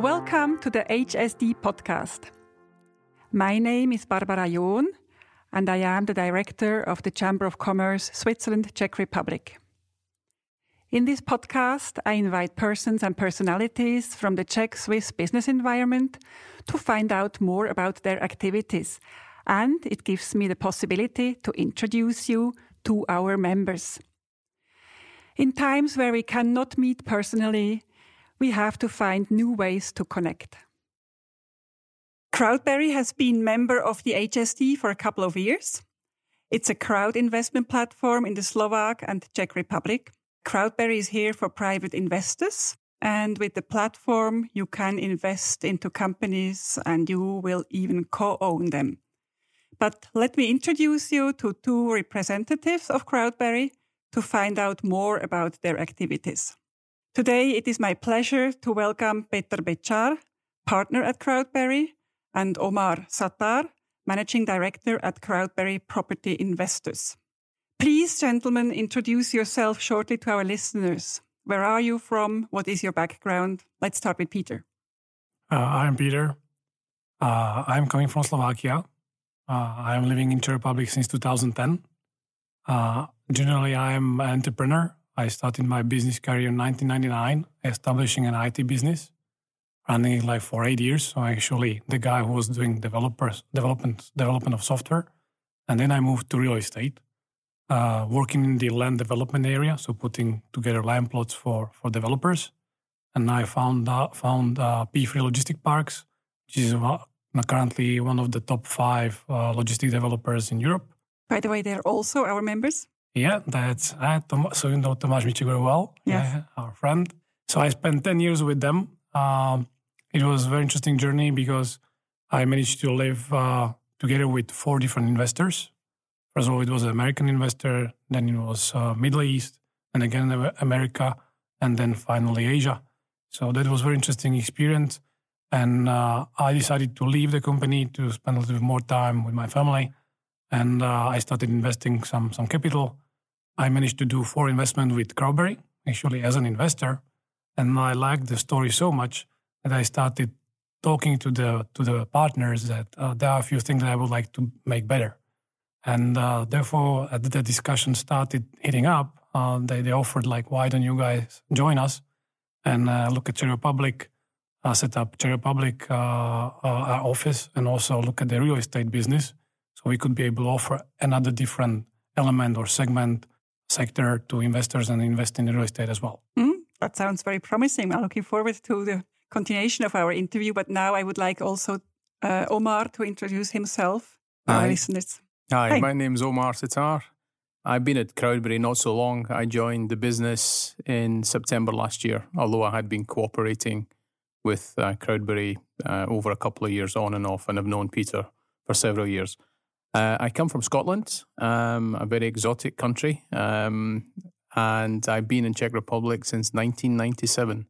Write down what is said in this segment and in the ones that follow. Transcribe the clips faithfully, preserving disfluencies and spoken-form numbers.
Welcome to the H S D podcast. My name is Barbara John, and I am the director of the Chamber of Commerce Switzerland Czech Republic. In this podcast, I invite persons and personalities from the Czech-Swiss business environment to find out more about their activities, and it gives me the possibility to introduce you to our members. In times where we cannot meet personally, we have to find new ways to connect. Crowdberry has been member of the H S D for a couple of years. It's a crowd investment platform in the Slovak and Czech Republic. Crowdberry is here for private investors, and with the platform you can invest into companies and you will even co-own them. But let me introduce you to two representatives of Crowdberry to find out more about their activities. Today it is my pleasure to welcome Peter Bečar, partner at Crowdberry, and Omar Sattar, managing director at Crowdberry Property Investors. Please, gentlemen, introduce yourself shortly to our listeners. Where are you from? What is your background? Let's start with Peter. Uh, I'm Peter. Uh, I'm coming from Slovakia. Uh, I'm living in Czech Republic since two thousand ten. Uh, generally, I'm an entrepreneur. I started my business career in nineteen ninety-nine, establishing an I T business, running it like for eight years. So actually the guy who was doing developers development development of software. And then I moved to real estate, uh, working in the land development area, so putting together land plots for, for developers. And I found uh, found uh, P three Logistic Parks, which is uh, currently one of the top five uh, logistic developers in Europe. By the way, they're also our members. Yeah, that's uh, Tom- so you know Tomáš Miček very well, yes. Yeah, our friend. So I spent ten years with them. Um, it was a very interesting journey because I managed to live uh, together with four different investors. First of all, it was an American investor, then it was uh, Middle East, and again America, and then finally Asia. So that was a very interesting experience. And uh, I decided to leave the company to spend a little bit more time with my family. And uh, I started investing some some capital. I managed to do four investments with Crowdberry, actually as an investor. And I liked the story so much that I started talking to the to the partners that uh, there are a few things that I would like to make better. And uh, therefore, as the discussion started heating up, uh, they, they offered like, why don't you guys join us and uh, look at Czech Republic, uh, set up Czech Republic uh, uh, our office, and also look at the real estate business. So we could be able to offer another different element or segment, sector to investors and invest in real estate as well. Mm, that sounds very promising. I'm looking forward to the continuation of our interview. But now I would like also uh, Omar to introduce himself to our listeners. Hi, Hi, my name is Omar Sattar. I've been at Crowdberry not so long. I joined the business in September last year, although I had been cooperating with uh, Crowdberry uh, over a couple of years on and off, and I've known Peter for several years. Uh, I come from Scotland, um, a very exotic country, um, and I've been in Czech Republic since nineteen ninety-seven.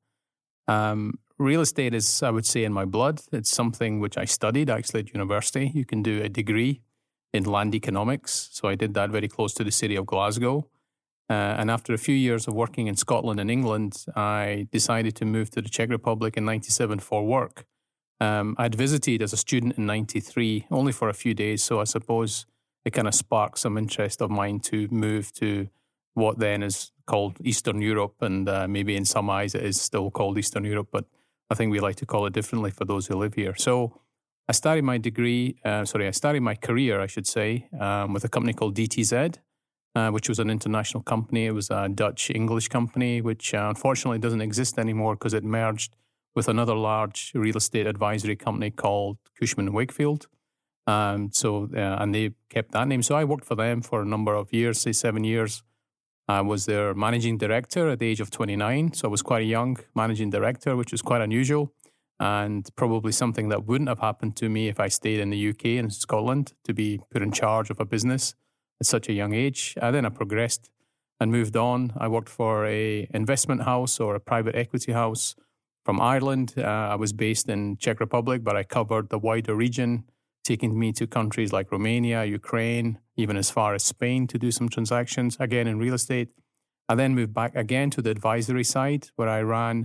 Um, real estate is, I would say, in my blood. It's something which I studied actually at university. You can do a degree in land economics, so I did that very close to the city of Glasgow. Uh, and after a few years of working in Scotland and England, I decided to move to the Czech Republic in ninety-seven for work. Um, I'd visited as a student in ninety-three, only for a few days, so I suppose it kind of sparked some interest of mine to move to what then is called Eastern Europe, and uh, maybe in some eyes it is still called Eastern Europe, but I think we like to call it differently for those who live here. So I started my degree, uh, sorry, I started my career, I should say, um, with a company called D T Z, uh, which was an international company. It was a Dutch-English company, which uh, unfortunately doesn't exist anymore because it merged with another large real estate advisory company called Cushman and Wakefield. Um, so, uh, and they kept that name. So I worked for them for a number of years, say seven years. I was their managing director at the age of twenty-nine. So I was quite a young managing director, which was quite unusual and probably something that wouldn't have happened to me if I stayed in the U K and Scotland, to be put in charge of a business at such a young age. And then I progressed and moved on. I worked for a investment house or a private equity house from Ireland. Uh, I was based in Czech Republic, but I covered the wider region, taking me to countries like Romania, Ukraine, even as far as Spain to do some transactions, again in real estate. I then moved back again to the advisory side, where I ran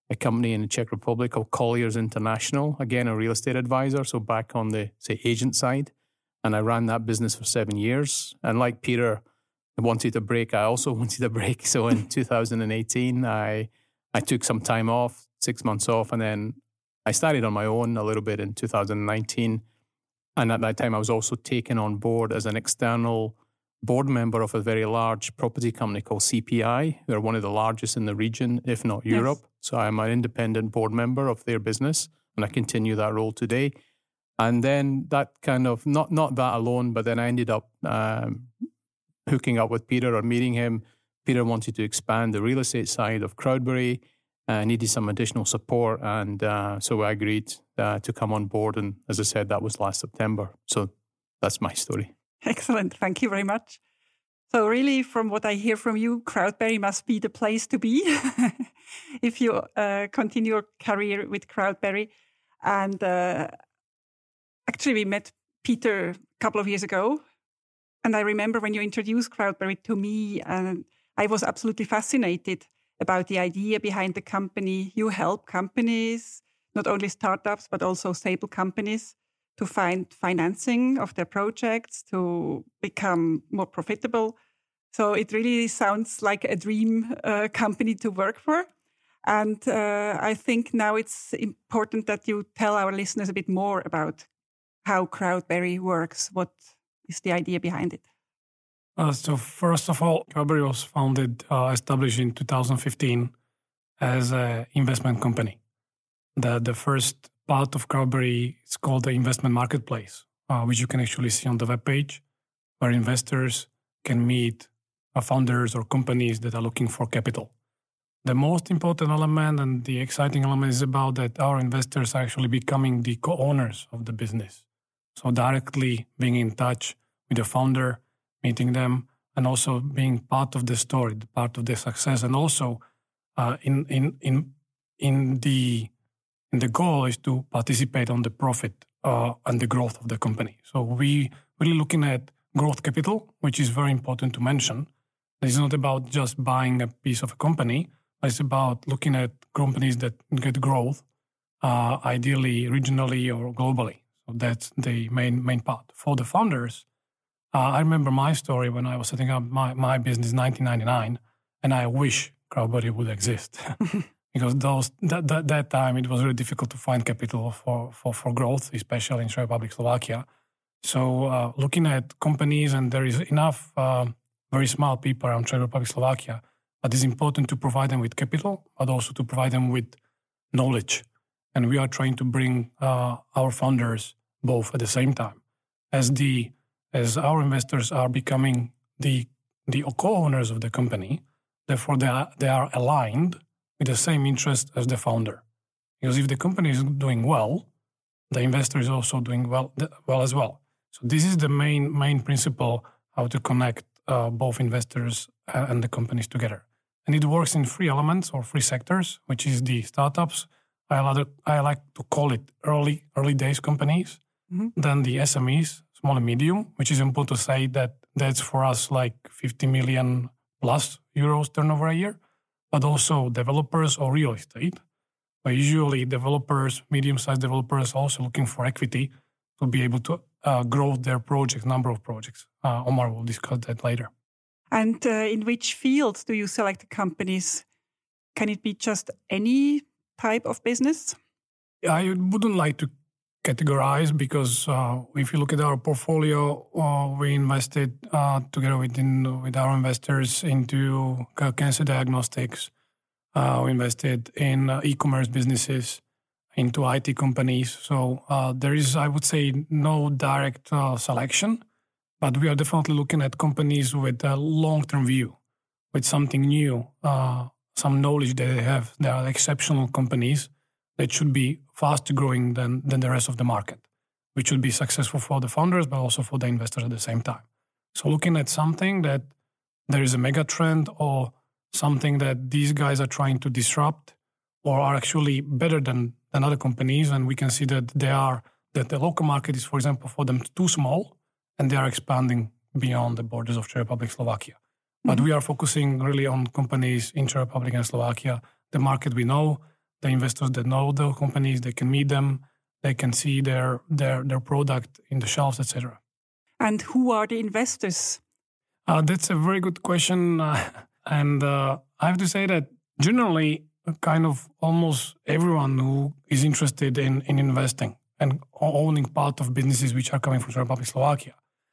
a company in the Czech Republic called Colliers International, again, a real estate advisor, so back on the, say, agent side. And I ran that business for seven years. And like Peter, I wanted a break. I also wanted a break. So in two thousand eighteen, I I took some time off, six months off, and then I started on my own a little bit in two thousand nineteen. And at that time, I was also taken on board as an external board member of a very large property company called C P I. They're one of the largest in the region, if not Europe. Yes. So I'm an independent board member of their business, and I continue that role today. And then that kind of, not not that alone, but then I ended up um, hooking up with Peter or meeting him. Peter wanted to expand the real estate side of Crowdberry, uh, needed some additional support. And uh, so I agreed uh, to come on board. And as I said, that was last September. So that's my story. Excellent. Thank you very much. So really, from what I hear from you, Crowdberry must be the place to be if you uh, continue your career with Crowdberry. And uh, actually, we met Peter a couple of years ago. And I remember when you introduced Crowdberry to me, and I was absolutely fascinated about the idea behind the company. You help companies, not only startups, but also stable companies, to find financing of their projects, to become more profitable. So it really sounds like a dream uh, company to work for. And uh, I think now it's important that you tell our listeners a bit more about how Crowdberry works. What is the idea behind it? Uh, so first of all, Crowdberry was founded, uh, established in two thousand fifteen as an investment company. The, the first part of Crowdberry is called the investment marketplace, uh, which you can actually see on the webpage, where investors can meet uh, founders or companies that are looking for capital. The most important element and the exciting element is about that our investors are actually becoming the co-owners of the business. So directly being in touch with the founder, meeting them, and also being part of the story, part of the success, and also uh, in in in in the in the goal is to participate on the profit uh, and the growth of the company. So we really looking at growth capital, which is very important to mention. It's not about just buying a piece of a company. It's about looking at companies that get growth, uh, ideally regionally or globally. So that's the main main part. For the founders, uh, I remember my story when I was setting up my, my business in nineteen ninety-nine, and I wish Crowdberry would exist. Because those that, that that time it was really difficult to find capital for, for, for growth, especially in Czech Republic, Slovakia. So uh, looking at companies, and there is enough uh, very smart people around Czech Republic, Slovakia, but it's important to provide them with capital, but also to provide them with knowledge. And we are trying to bring uh, our founders both at the same time. As the as our investors are becoming the the co-owners of the company, therefore they are, they are aligned with the same interest as the founder. Because if the company is doing well, the investor is also doing well well as well. So this is the main main principle, how to connect uh, both investors and the companies together. And it works in three elements or three sectors, which is the startups. I, rather, I like to call it early early days companies. Mm-hmm. Then the S M Es, small and medium, which is important to say that that's for us like fifty million plus euros turnover a year. But also developers or real estate. But usually developers, medium-sized developers, are also looking for equity to be able to uh, grow their projects, number of projects. Uh, Omar will discuss that later. And uh, in which fields do you select the companies? Can it be just any type of business? I wouldn't like to categorize because uh, if you look at our portfolio, uh, we invested uh, together with, in, with our investors into cancer diagnostics. Uh, we invested in uh, e-commerce businesses, into I T companies. So uh, there is, I would say, no direct uh, selection. But we are definitely looking at companies with a long-term view, with something new, uh, some knowledge that they have. They are exceptional companies that should be faster growing than, than the rest of the market, which should be successful for the founders, but also for the investors at the same time. So looking at something that there is a mega trend or something that these guys are trying to disrupt or are actually better than, than other companies, and we can see that they are, that the local market is, for example, for them too small, and they are expanding beyond the borders of Czech Republic, Slovakia. Mm-hmm. But we are focusing really on companies in Czech Republic and Slovakia, the market we know, the investors that know the companies, they can meet them, they can see their their their product in the shelves, et cetera. And who are the investors? Uh, that's a very good question. Uh, and uh, I have to say that generally, kind of almost everyone who is interested in, in investing and owning part of businesses which are coming from Czech Republic, Slovakia,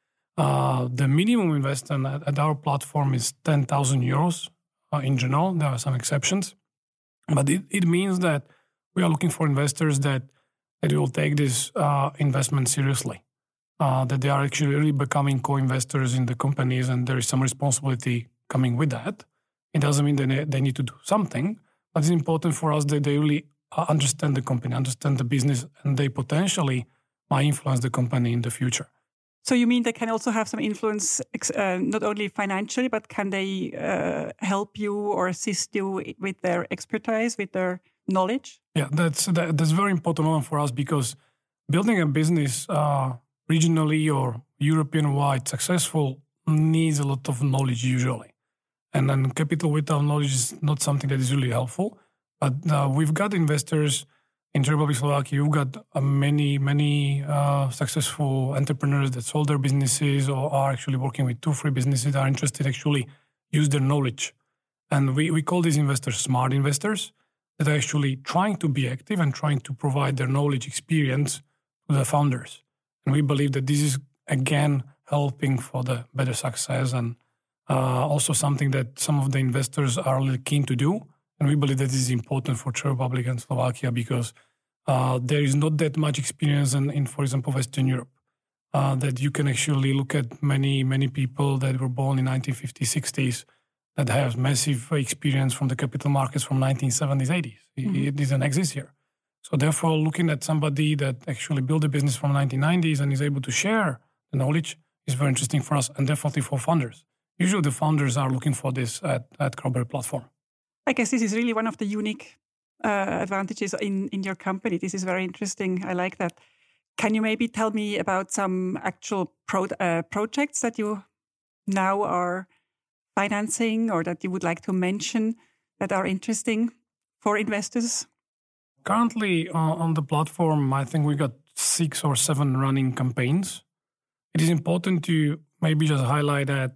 uh, the minimum investment at, at our platform is ten thousand euros uh, in general. There are some exceptions. But it, it means that we are looking for investors that, that will take this uh, investment seriously. Uh, that they are actually really becoming co-investors in the companies, and there is some responsibility coming with that. It doesn't mean that they, they need to do something, but it's important for us that they really understand the company, understand the business, and they potentially might influence the company in the future. So you mean they can also have some influence, uh, not only financially, but can they uh, help you or assist you with their expertise, with their knowledge? Yeah, that's that, that's very important one for us, because building a business uh, regionally or European-wide successful needs a lot of knowledge usually. And then capital without knowledge is not something that is really helpful. But uh, we've got investors in Czech Republic, Slovakia. We've got uh, many, many uh, successful entrepreneurs that sold their businesses or are actually working with two, three businesses that are interested actually use their knowledge. And we, we call these investors smart investors that are actually trying to be active and trying to provide their knowledge experience to the founders. And we believe that this is, again, helping for the better success and uh, also something that some of the investors are really keen to do. And we believe that this is important for Czech Republic and Slovakia because uh, there is not that much experience in, in for example, Western Europe. Uh, that you can actually look at many, many people that were born in nineteen fifties, sixties that have massive experience from the capital markets from nineteen seventies, eighties. Mm-hmm. It doesn't exist here. So therefore, looking at somebody that actually built a business from nineteen nineties and is able to share the knowledge is very interesting for us and definitely for founders. Usually the founders are looking for this at, at Crowdberry platform. I guess this is really one of the unique uh, advantages in, in your company. This is very interesting. I like that. Can you maybe tell me about some actual pro, uh, projects that you now are financing or that you would like to mention that are interesting for investors? Currently uh, on the platform, I think we got six or seven running campaigns. It is important to maybe just highlight that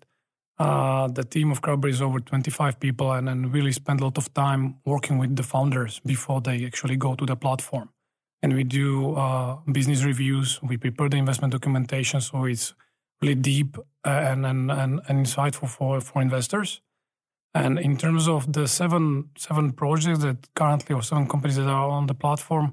uh, the team of Crowdberry is over twenty-five people and, and really spend a lot of time working with the founders before they actually go to the platform. And we do uh, business reviews. We prepare the investment documentation, so it's really deep and, and, and, and insightful for, for investors. And in terms of the seven seven projects that currently, or seven companies that are on the platform,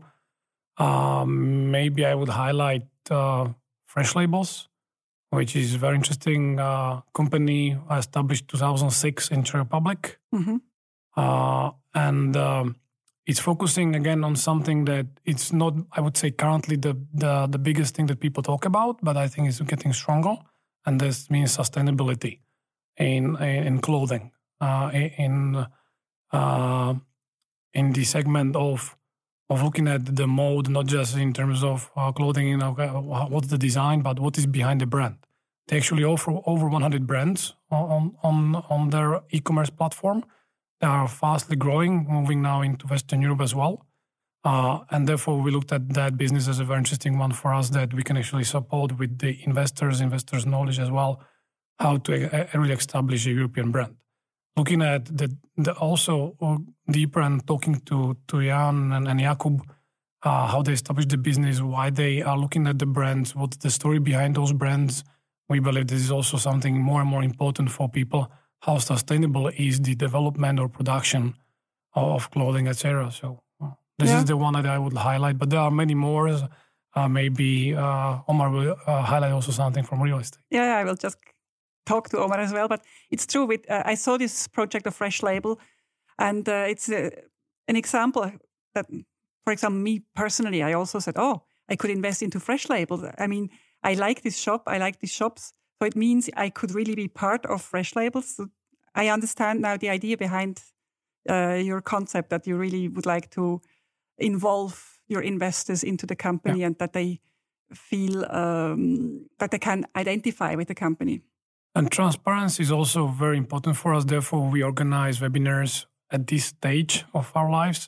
um, maybe I would highlight uh, Fresh Labels, which is a very interesting uh, company established two thousand six in Czech Republic. Mm-hmm. Uh, and um, it's focusing again on something that it's not, I would say, currently the, the, the biggest thing that people talk about, but I think it's getting stronger. And this means sustainability in, in clothing. Uh, in uh, in the segment of of looking at the mode, not just in terms of uh, clothing, you know, what's the design, but what is behind the brand. They actually offer over one hundred brands on on on their e-commerce platform. They are fastly growing, moving now into Western Europe as well. Uh, and therefore, we looked at that business as a very interesting one for us that we can actually support with the investors, investors' knowledge as well, how to uh, really establish a European brand. Looking at the, the also deeper and talking to, to Jan and, and Jakub, uh, how they established the business, why they are looking at the brands, what's the story behind those brands. We believe this is also something more and more important for people, how sustainable is the development or production of clothing, et cetera. So uh, this yeah. is the one that I would highlight, but there are many more. Uh, maybe uh, Omar will uh, highlight also something from real estate. Yeah, I will just talk to Omar as well, but it's true. With uh, I saw this project of Fresh Label, and uh, it's uh, an example that, for example, me personally, I also said, oh, I could invest into Fresh Label. I mean, I like this shop, I like these shops, so it means I could really be part of Fresh Labels. So I understand now the idea behind uh, your concept that you really would like to involve your investors into the company yeah. and that they feel um, that they can identify with the company. And transparency is also very important for us. Therefore, we organize webinars at this stage of our lives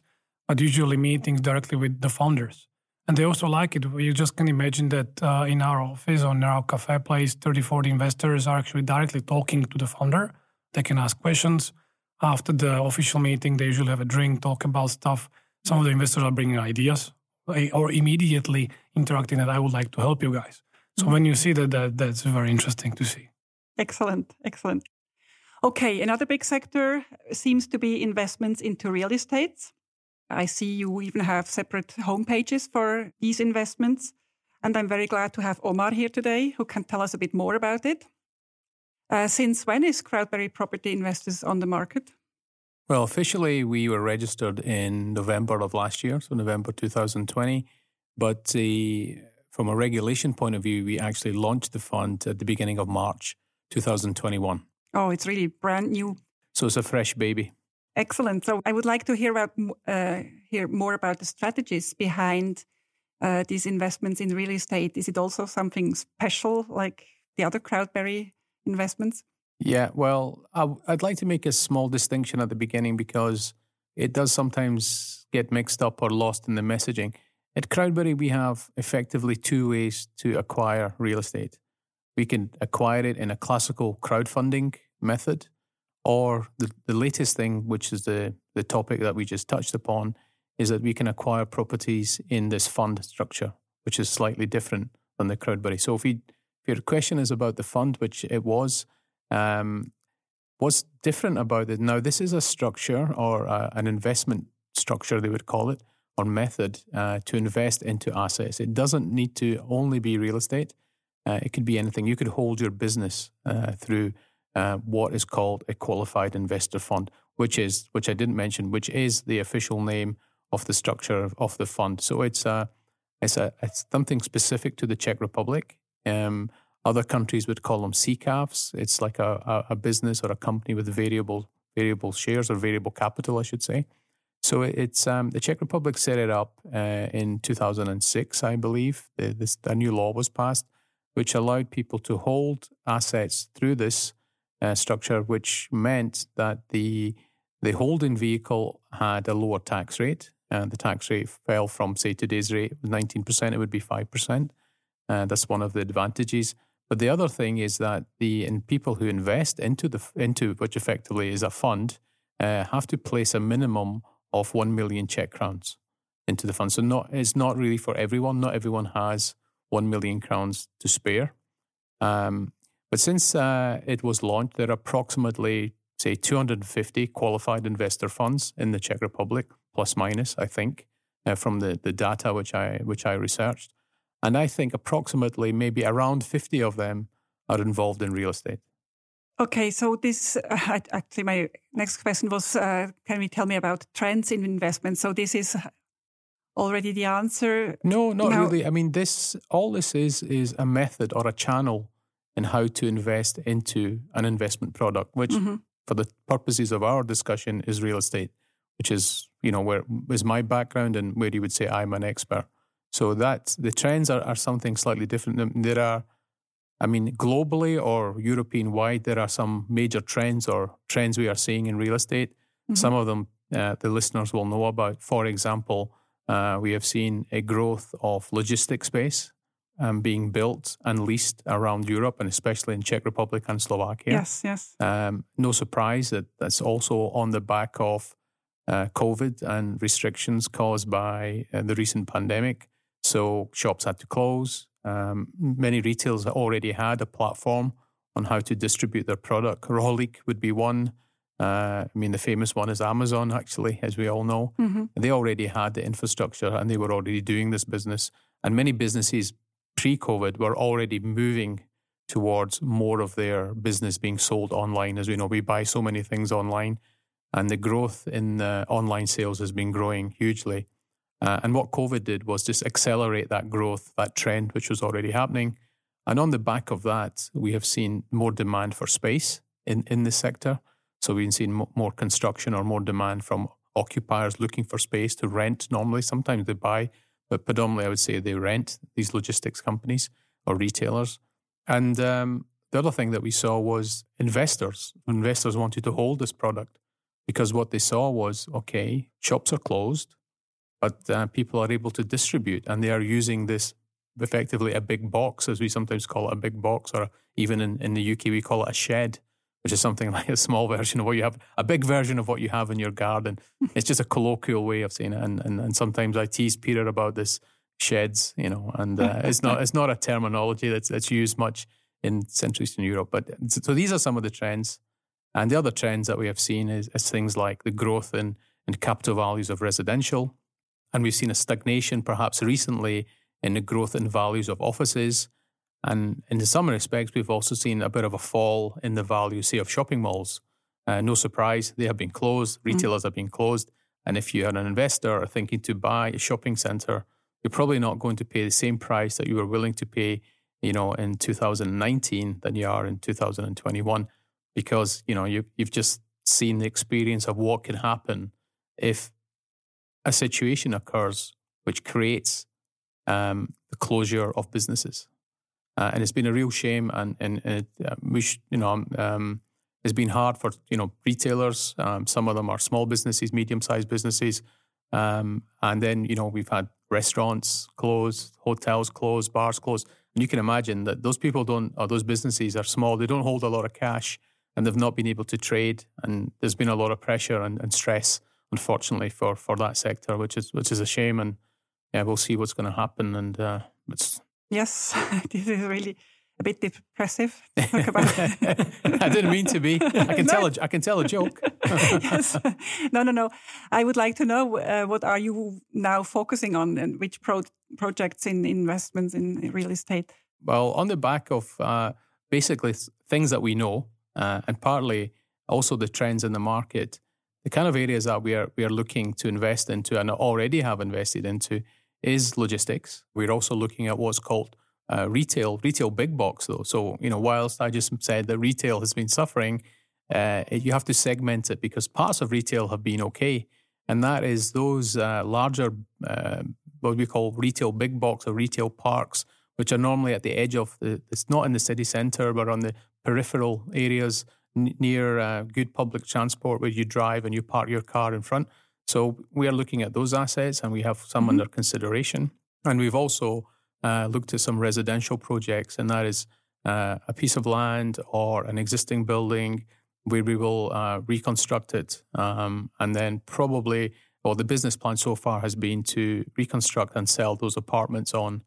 but usually meetings directly with the founders. And they also like it. You just can imagine that uh, in our office or in our cafe place, thirty, forty investors are actually directly talking to the founder. They can ask questions. After the official meeting, they usually have a drink, talk about stuff. Some of the investors are bringing ideas or immediately interacting that I would like to help you guys. So when you see that, that that's very interesting to see. Excellent, excellent. Okay, another big sector seems to be investments into real estate. I see you even have separate homepages for these investments. And I'm very glad to have Omar here today, who can tell us a bit more about it. Uh, since when is Crowdberry Property Investors on the market? Well, officially, we were registered in November of last year, so November two thousand twenty. But uh, from a regulation point of view, we actually launched the fund at the beginning of March two thousand twenty-one. Oh, it's really brand new. So it's a fresh baby. Excellent. So I would like to hear about uh, hear more about the strategies behind uh, these investments in real estate. Is it also something special like the other Crowdberry investments? Yeah, well, I, I'd like to make a small distinction at the beginning because it does sometimes get mixed up or lost in the messaging. At Crowdberry, we have effectively two ways to acquire real estate. We can acquire it in a classical crowdfunding method, or the, the latest thing, which is the, the topic that we just touched upon, is that we can acquire properties in this fund structure, which is slightly different than the Crowdberry. So if, we, if your question is about the fund, which it was, um, what's different about it? Now, this is a structure or a, an investment structure, they would call it, or method uh, to invest into assets. It doesn't need to only be real estate. Uh, it could be anything. You could hold your business uh, through Uh, what is called a qualified investor fund, which is, which I didn't mention, which is the official name of the structure of the fund. So it's a, it's a, it's something specific to the Czech Republic. Um, other countries would call them C C A Vs. It's like a, a, a business or a company with variable variable shares or variable capital, I should say. So it's um, the Czech Republic set it up uh, in two thousand six, I believe. The, this a new law was passed, which allowed people to hold assets through this Uh, structure, which meant that the the holding vehicle had a lower tax rate, and the tax rate fell from, say, today's rate, nineteen percent, it would be five percent. Uh, that's one of the advantages. But the other thing is that the and people who invest into the into which effectively is a fund uh, have to place a minimum of one million Czech crowns into the fund. So not it's not really for everyone. Not everyone has one million crowns to spare. Um, But since uh, it was launched, there are approximately, say, two hundred fifty qualified investor funds in the Czech Republic, plus minus, I think, uh, from the, the data which I which I researched. And I think approximately maybe around fifty of them are involved in real estate. Okay, so this, uh, actually my next question was, uh, can you tell me about trends in investment? So this is already the answer? No, not now, really. I mean, this all this is is a method or a channel in how to invest into an investment product, which mm-hmm. for the purposes of our discussion is real estate, which is, you know, where is my background and where you would say I'm an expert. So that the trends are, are something slightly different. There are, I mean, globally or European wide, there are some major trends or trends we are seeing in real estate. Mm-hmm. Some of them uh, the listeners will know about. For example, uh, we have seen a growth of logistics space Um, being built and leased around Europe, and especially in Czech Republic and Slovakia. Yes, yes. Um, no surprise that that's also on the back of uh, COVID and restrictions caused by uh, the recent pandemic. So shops had to close. Um, many retailers already had a platform on how to distribute their product. Rohlik would be one. Uh, I mean, the famous one is Amazon, actually, as we all know. Mm-hmm. They already had the infrastructure and they were already doing this business. And many businesses pre-COVID were already moving towards more of their business being sold online. As we know, we buy so many things online, and the growth in uh, online sales has been growing hugely. Uh, and what COVID did was just accelerate that growth, that trend, which was already happening. And on the back of that, we have seen more demand for space in, in this sector. So we've seen more construction or more demand from occupiers looking for space to rent. Normally, sometimes they buy, but predominantly I would say they rent, these logistics companies or retailers. And um, the other thing that we saw was investors. Investors wanted to hold this product because what they saw was, okay, shops are closed, but uh, people are able to distribute, and they are using this effectively a big box, as we sometimes call it, a big box, or even in, in the U K we call it a shed, which is something like a small version of what you have, a big version of what you have in your garden. It's just a colloquial way of saying it, and and, and sometimes I tease Peter about this sheds, you know, and uh, it's not it's not a terminology that's that's used much in Central Eastern Europe. But so these are some of the trends, and the other trends that we have seen is, is things like the growth in in capital values of residential, and we've seen a stagnation perhaps recently in the growth in values of offices. And in some respects, we've also seen a bit of a fall in the value, say, of shopping malls. Uh, no surprise, they have been closed. Retailers mm. have been closed. And if you are an investor thinking to buy a shopping centre, you're probably not going to pay the same price that you were willing to pay, you know, in two thousand nineteen than you are in two thousand twenty-one, because, you know, you, you've just seen the experience of what can happen if a situation occurs which creates um, the closure of businesses. Uh, and it's been a real shame, and, and, and it, uh, we sh- you know, um, it's been hard for, you know, retailers. Um, some of them are small businesses, medium-sized businesses. Um, and then, you know, we've had restaurants close, hotels close, bars close. And you can imagine that those people don't, or those businesses are small. They don't hold a lot of cash, and they've not been able to trade. And there's been a lot of pressure and, and stress, unfortunately, for, for that sector, which is which is a shame. And yeah, we'll see what's going to happen. And uh, it's... Yes, this is really a bit depressive to talk about. I didn't mean to be. I can no. tell. A, I can tell a joke. Yes. No, no, no. I would like to know uh, what are you now focusing on, and which pro- projects in investments in real estate? Well, on the back of uh, basically things that we know, uh, and partly also the trends in the market, the kind of areas that we are we are looking to invest into and already have invested into is logistics. We're also looking at what's called uh, retail, retail big box though. So, you know, whilst I just said that retail has been suffering, uh, you have to segment it, because parts of retail have been okay. And that is those uh, larger, uh, what we call retail big box or retail parks, which are normally at the edge of the, it's not in the city centre, but on the peripheral areas n- near uh, good public transport where you drive and you park your car in front. So we are looking at those assets, and we have some mm-hmm. under consideration. And we've also uh, looked at some residential projects, and that is uh, a piece of land or an existing building where we will uh, reconstruct it. Um, and then probably, well, the business plan so far has been to reconstruct and sell those apartments on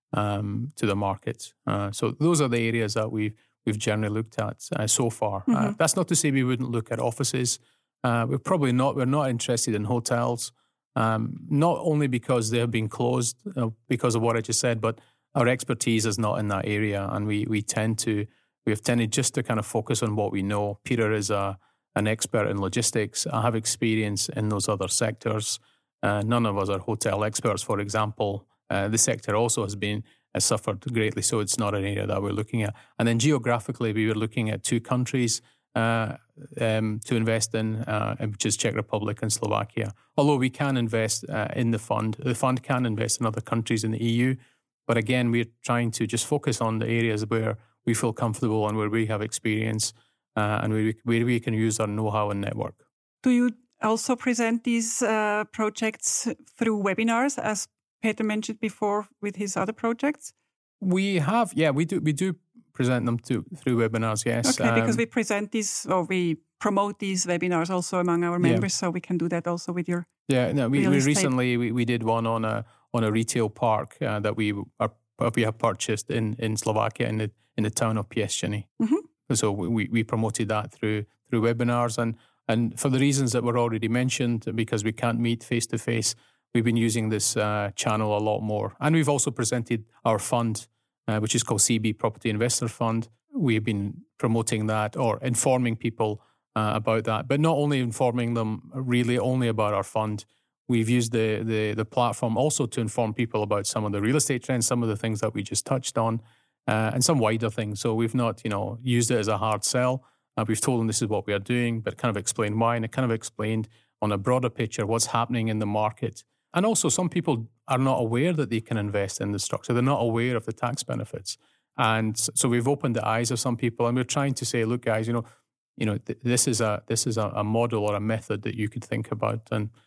um, to the market. Uh, so those are the areas that we've, we've generally looked at uh, so far. Mm-hmm. Uh, that's not to say we wouldn't look at offices. Uh, we're probably not. We're not interested in hotels, um, not only because they have been closed uh, because of what I just said, but our expertise is not in that area, and we we tend to we have tended just to kind of focus on what we know. Peter is a an expert in logistics. I have experience in those other sectors. Uh, none of us are hotel experts, for example. Uh, the sector also has been has suffered greatly, so it's not an area that we're looking at. And then geographically, we were looking at two countries. Uh, um, to invest in, uh, which is Czech Republic and Slovakia. Although we can invest uh, in the fund, the fund can invest in other countries in the E U. But again, we're trying to just focus on the areas where we feel comfortable and where we have experience uh, and where we, where we can use our know-how and network. Do you also present these uh, projects through webinars, as Peter mentioned before with his other projects? We have, yeah, we do. We do. present them to, through webinars, yes. Okay, um, because we present these, or we promote these webinars also among our members, yeah. So we can do that also with your Yeah, no, we, real we estate. recently, we, we did one on a on a retail park uh, that we are we have purchased in, in Slovakia in the in the town of Piešťany. Mm-hmm. So we, we promoted that through through webinars, and, and for the reasons that were already mentioned, because we can't meet face-to-face, we've been using this uh, channel a lot more. And we've also presented our fund, Uh, which is called C B Property Investor Fund. We've been promoting that or informing people uh, about that, but not only informing them really only about our fund. We've used the, the the platform also to inform people about some of the real estate trends, some of the things that we just touched on, uh, and some wider things. So we've not, you know, used it as a hard sell. Uh, we've told them this is what we are doing, but kind of explained why, and it kind of explained on a broader picture what's happening in the market. And also, some people are not aware that they can invest in the structure. They're not aware of the tax benefits. And so we've opened the eyes of some people, and we're trying to say, look, guys, you know, you know, th- this is a this is a, a model or a method that you could think about. And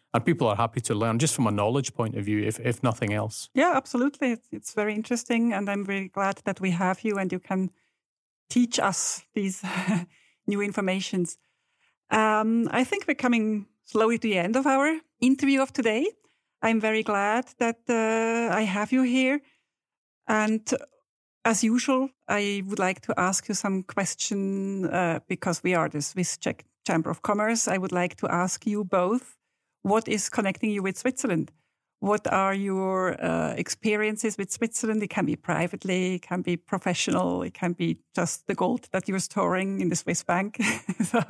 and people are happy to learn just from a knowledge point of view, if if nothing else. Yeah, absolutely. It's, it's very interesting, and I'm very glad that we have you and you can teach us these new informations. Um, I think we're coming slowly to the end of our interview of today. I'm very glad that uh, I have you here. And as usual, I would like to ask you some question uh, because we are the Swiss Czech Chamber of Commerce. I would like to ask you both, what is connecting you with Switzerland? What are your uh, experiences with Switzerland? It can be privately, it can be professional, it can be just the gold that you're storing in the Swiss bank. So.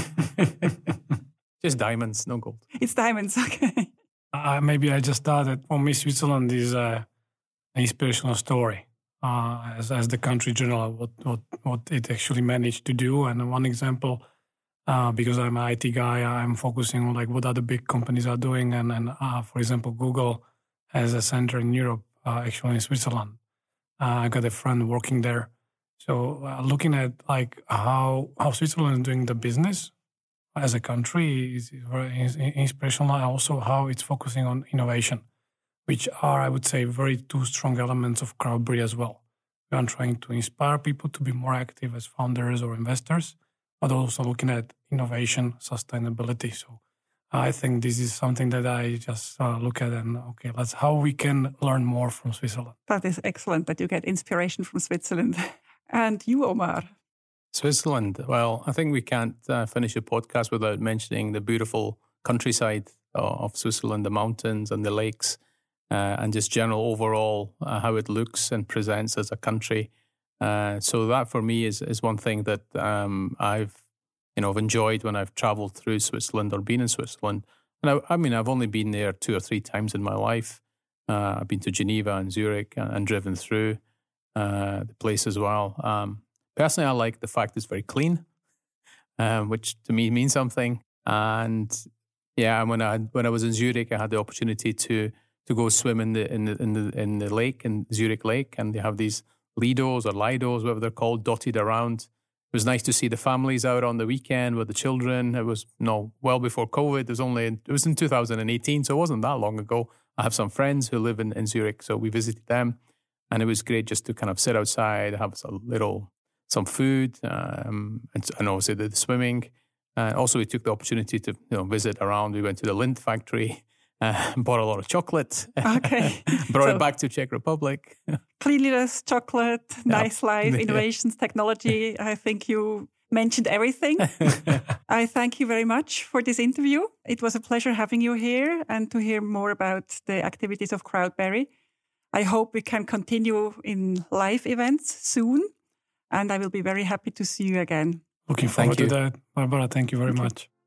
Just diamonds, no gold. It's diamonds, okay. Uh, maybe I just thought that for me, Switzerland is uh, an inspirational story uh, as as the country general, what, what, what it actually managed to do. And one example, uh, because I'm an I T guy, I'm focusing on like what other big companies are doing. And, and uh, for example, Google has a center in Europe, uh, actually in Switzerland. Uh, I got a friend working there. So uh, looking at like how, how Switzerland is doing the business as a country is very inspirational, and also how it's focusing on innovation, which are, I would say, very two strong elements of Crowdberry as well. We are trying to inspire people to be more active as founders or investors, but also looking at innovation, sustainability. So I think this is something that I just uh, look at and, okay, let's how we can learn more from Switzerland. That is excellent that you get inspiration from Switzerland. And you, Omar? Switzerland. Well, I think we can't uh, finish a podcast without mentioning the beautiful countryside of Switzerland, the mountains and the lakes, uh, and just general overall uh, how it looks and presents as a country. Uh, so that for me is is one thing that um, I've you know I've enjoyed when I've traveled through Switzerland or been in Switzerland. And I, I mean, I've only been there two or three times in my life. Uh, I've been to Geneva and Zurich and, and driven through uh, the place as well. Um, Personally, I like the fact it's very clean, um, which to me means something. And yeah, when I when I was in Zurich, I had the opportunity to to go swim in the in the in the in the lake in Zurich Lake, and they have these lidos or lidos, whatever they're called, dotted around. It was nice to see the families out on the weekend with the children. It was you know, well before COVID. It was only in, it was in two thousand eighteen, so it wasn't that long ago. I have some friends who live in, in Zurich, so we visited them, and it was great just to kind of sit outside, have a little. Some food, um, and, and obviously the, the swimming. Uh, also, we took the opportunity to you know visit around. We went to the Lindt factory, uh, bought a lot of chocolate. Okay, brought so it back to Czech Republic. Cleanliness, chocolate, yeah. nice life, innovations, yeah. Technology. I think you mentioned everything. I thank you very much for this interview. It was a pleasure having you here and to hear more about the activities of Crowdberry. I hope we can continue in live events soon. And I will be very happy to see you again. Looking forward to that. Barbara, thank you very okay. much.